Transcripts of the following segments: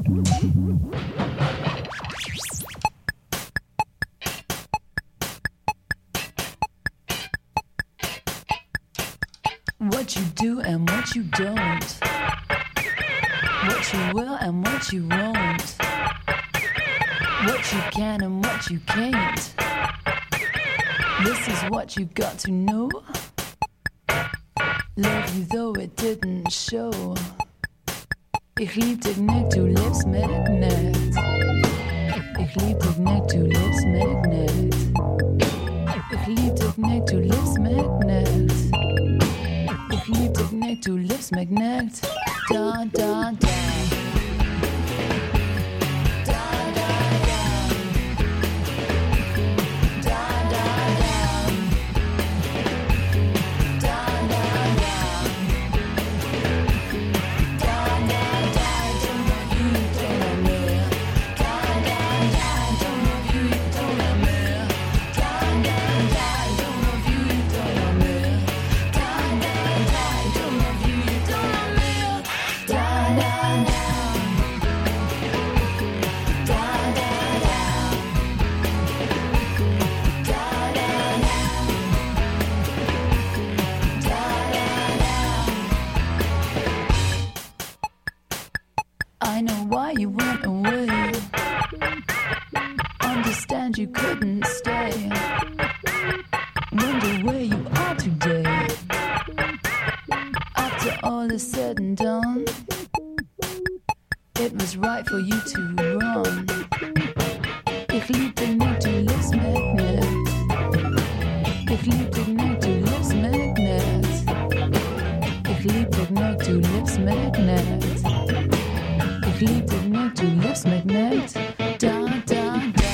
What you do and what you don't, what you will and what you won't, what you can and what you can't. This is what you got to know. Love you though it didn't show. Ich lieb dich nicht, du lebst mit nicht. Ich lieb dich nicht, du lebst mit nicht. Ich lieb dich nicht, du lebst mit nicht. Ich lieb dich nicht, du lebst mit nicht. Da, da, da. I know why you went away. Understand you couldn't stay. Wonder where you are today. After all is said and done, it was right for you to run. Ich lieb dich nicht, du lebst mit nicht. Ich lieb dich nicht, du lebst mit nicht. Ich lieb dich nicht, du lebst mit nicht. Ich lieb dich nicht, du lebst mit nicht. Da, da, da.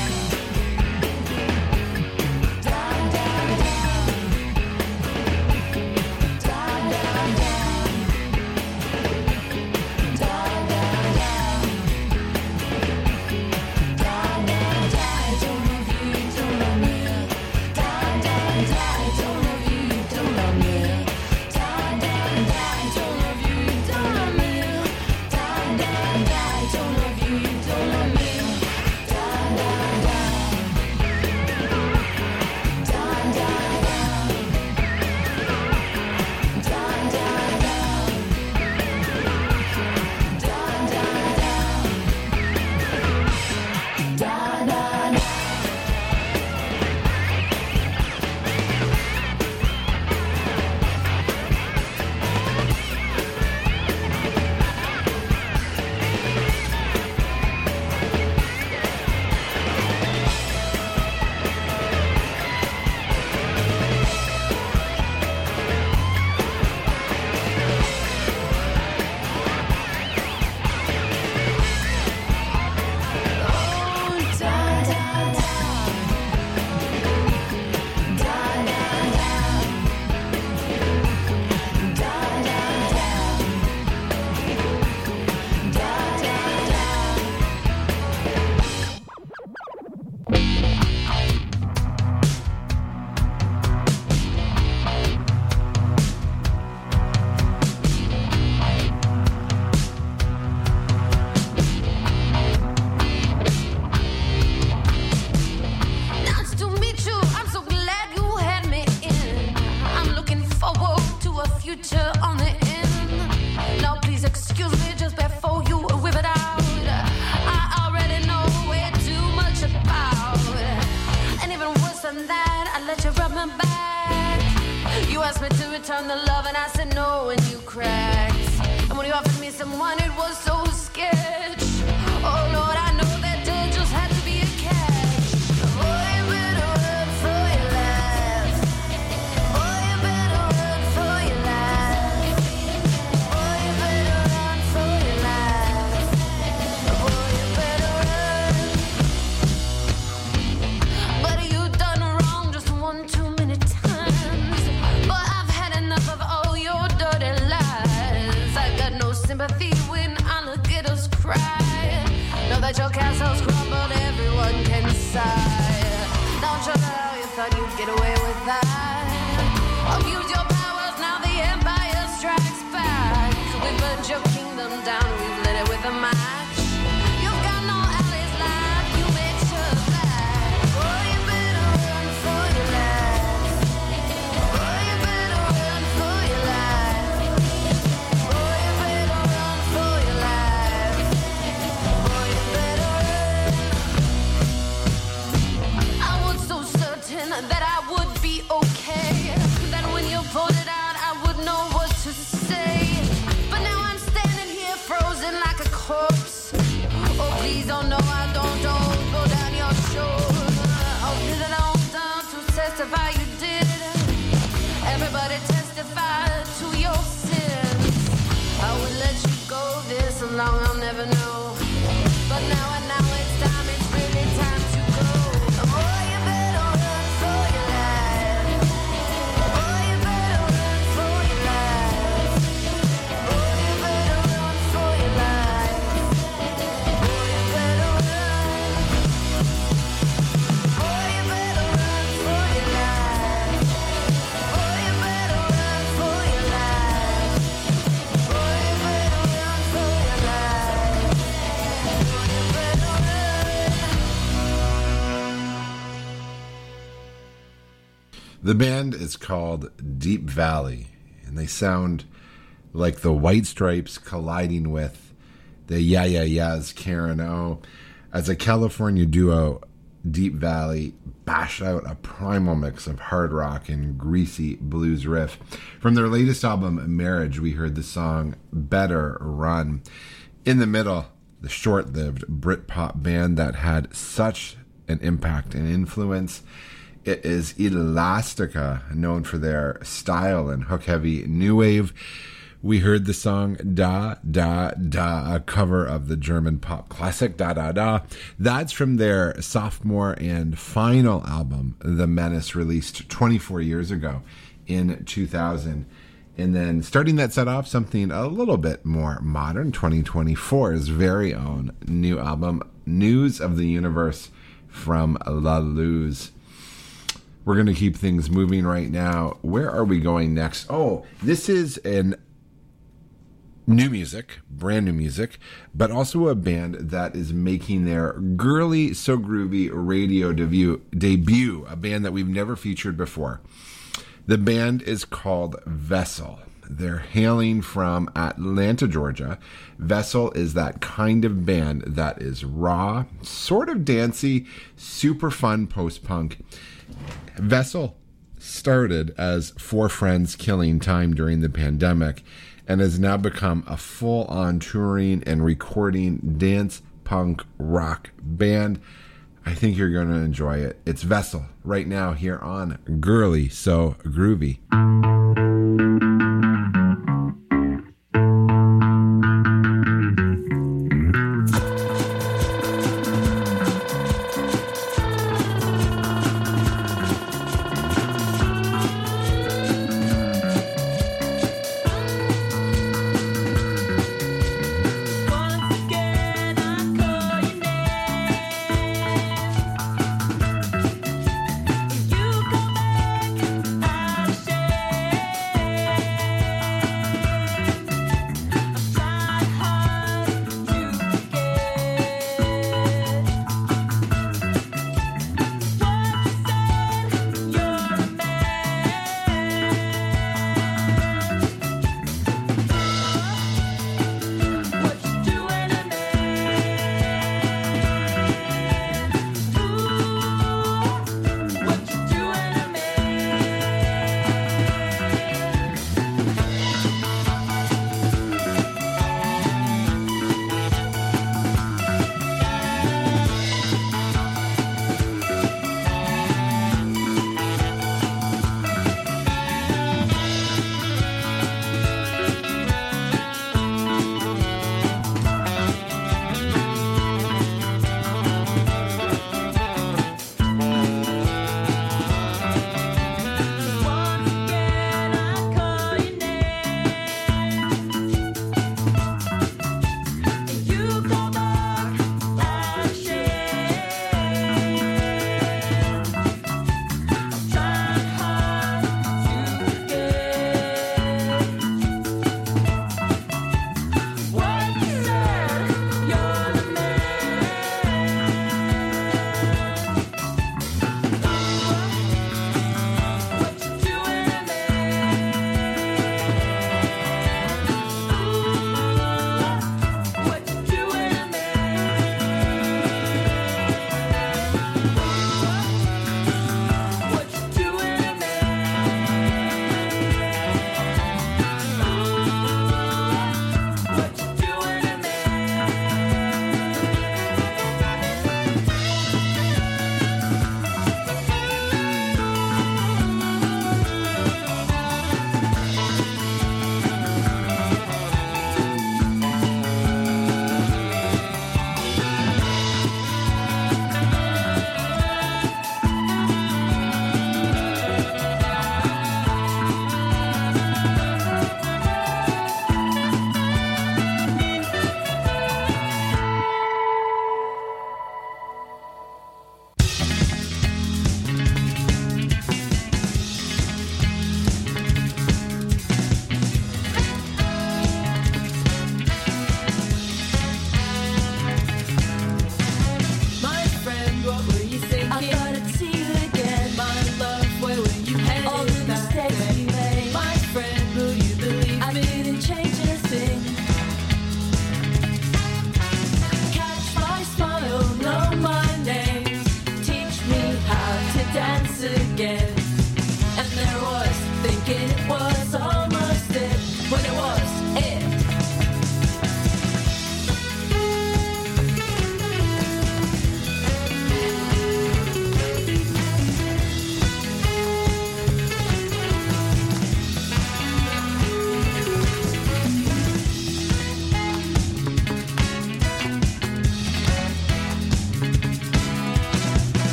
The band is called Deep Valley, and they sound like the White Stripes colliding with the Yeah Yeah Yeahs, Karen O. As a California duo, Deep Valley bashed out a primal mix of hard rock and greasy blues riff. From their latest album, Marriage, we heard the song Better Run. In the middle, the short-lived Britpop band that had such an impact and influence. It is Elastica, known for their style and hook-heavy new wave. We heard the song Da Da Da, a cover of the German pop classic Da Da Da. That's from their sophomore and final album, The Menace, released 24 years ago in 2000. And then starting that set off, something a little bit more modern, 2024's very own new album, News of the Universe from La Luz. We're going to keep things moving right now. Where are we going next? Oh, this is an new music, brand new music, but also a band that is making their Girly So Groovy radio debut, a band that we've never featured before. The band is called Vessel. They're hailing from Atlanta, Georgia. Vessel is that kind of band that is raw, sort of dancey, super fun post-punk. Vessel started as four friends killing time during the pandemic and has now become a full-on touring and recording dance punk rock band. I think you're going to enjoy it. It's Vessel right now here on Girly So Groovy. You go back, I'll share.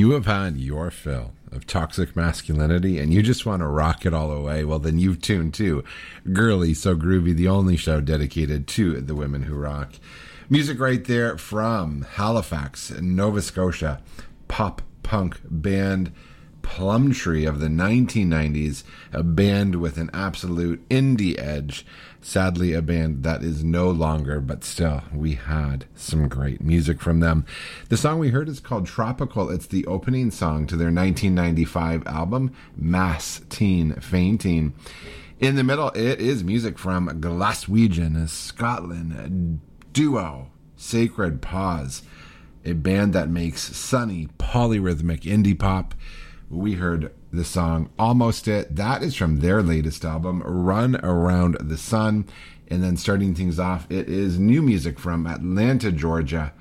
you have had your fill of toxic masculinity and you just want to rock it all away, well, then you've tuned to Girly So Groovy, the only show dedicated to the women who rock. Music right there from Halifax, Nova Scotia, pop-punk band Plumtree of the 1990s, a band with an absolute indie edge. Sadly, a band that is no longer, but still, we had some great music from them. The song we heard is called Tropical. It's the opening song to their 1995 album, Mass Teen Fainting. In the middle, it is music from Glaswegian, Scotland, duo Sacred Paws, a band that makes sunny, polyrhythmic indie pop. We heard the song Almost It. That is from their latest album, Run Around the Sun. And then starting things off, it is new music from Atlanta, Georgia,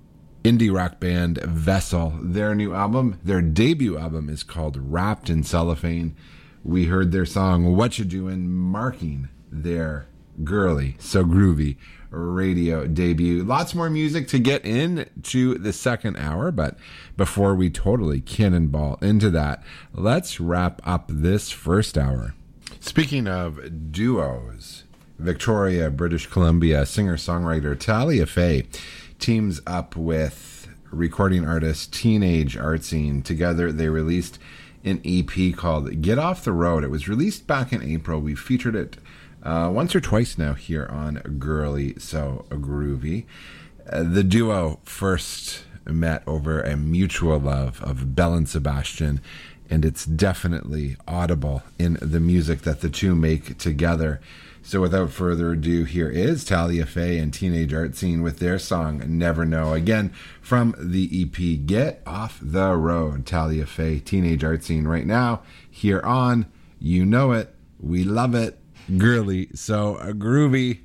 indie rock band Vessel. Their new album, their debut album, is called Wrapped in Cellophane. We heard their song What You Doin', marking their Girly So Groovy radio debut. Lots more music to get into the second hour, but before we totally cannonball into that, let's wrap up this first hour. Speaking of duos, Victoria, British Columbia singer-songwriter Talia Faye teams up with recording artist Teenage Art Scene. Together they released an EP called Get Off the Road. It was released back in April. We featured it once or twice now here on Girly So Groovy. The duo first met over a mutual love of Belle and Sebastian, and it's definitely audible in the music that the two make together. So without further ado, here is Talia Faye and Teenage Art Scene with their song Never Know. Again, from the EP Get Off the Road. Talia Faye, Teenage Art Scene right now here on You Know It, We Love It, Girly So Groovy.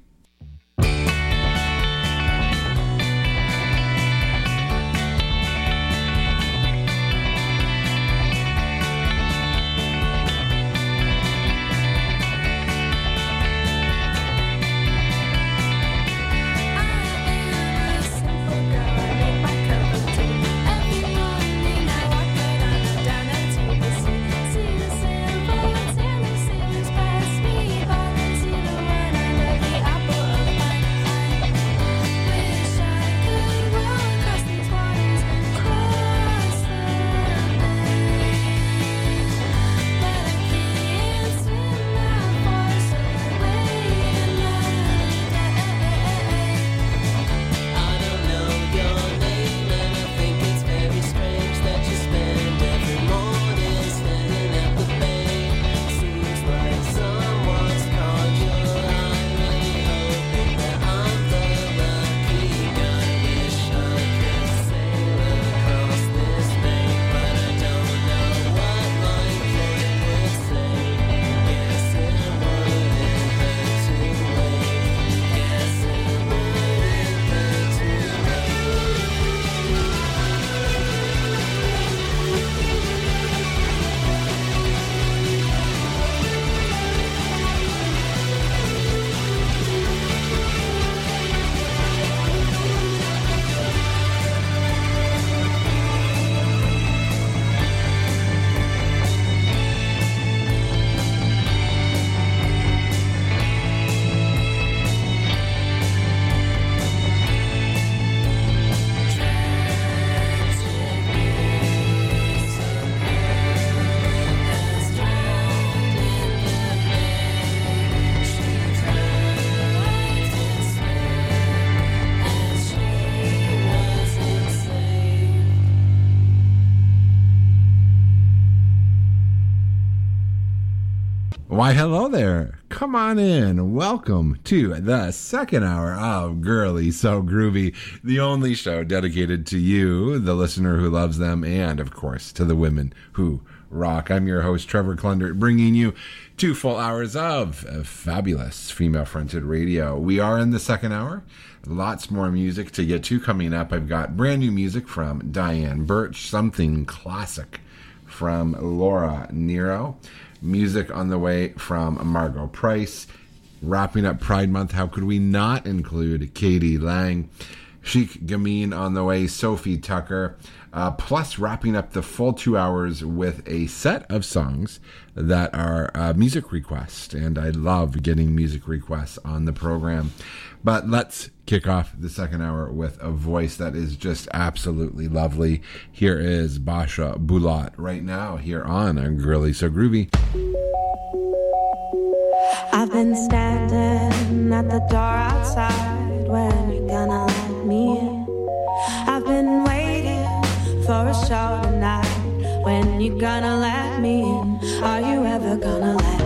Why, hello there. Come on in. Welcome to the second hour of Girly So Groovy, the only show dedicated to you, the listener who loves them, and, of course, to the women who rock. I'm your host, Trevor Clunder, bringing you 2 full hours of fabulous female-fronted radio. We are in the second hour. Lots more music to get to coming up. I've got brand new music from Diane Birch, something classic from Laura Nero. Music on the way from Margot Price. Wrapping up Pride Month, how could we not include Katie Lang? Chic Gamine on the way, Sophie Tucker. plus wrapping up the full 2 hours with a set of songs that are music requests. And I love getting music requests on the program. But let's kick off the second hour with a voice that is just absolutely lovely. Here is Basha Bulat right now here on Girly So Groovy. I've been standing at the door outside. When you gonna let me in? I've been waiting for a show tonight. When you gonna let me in? Are you ever gonna let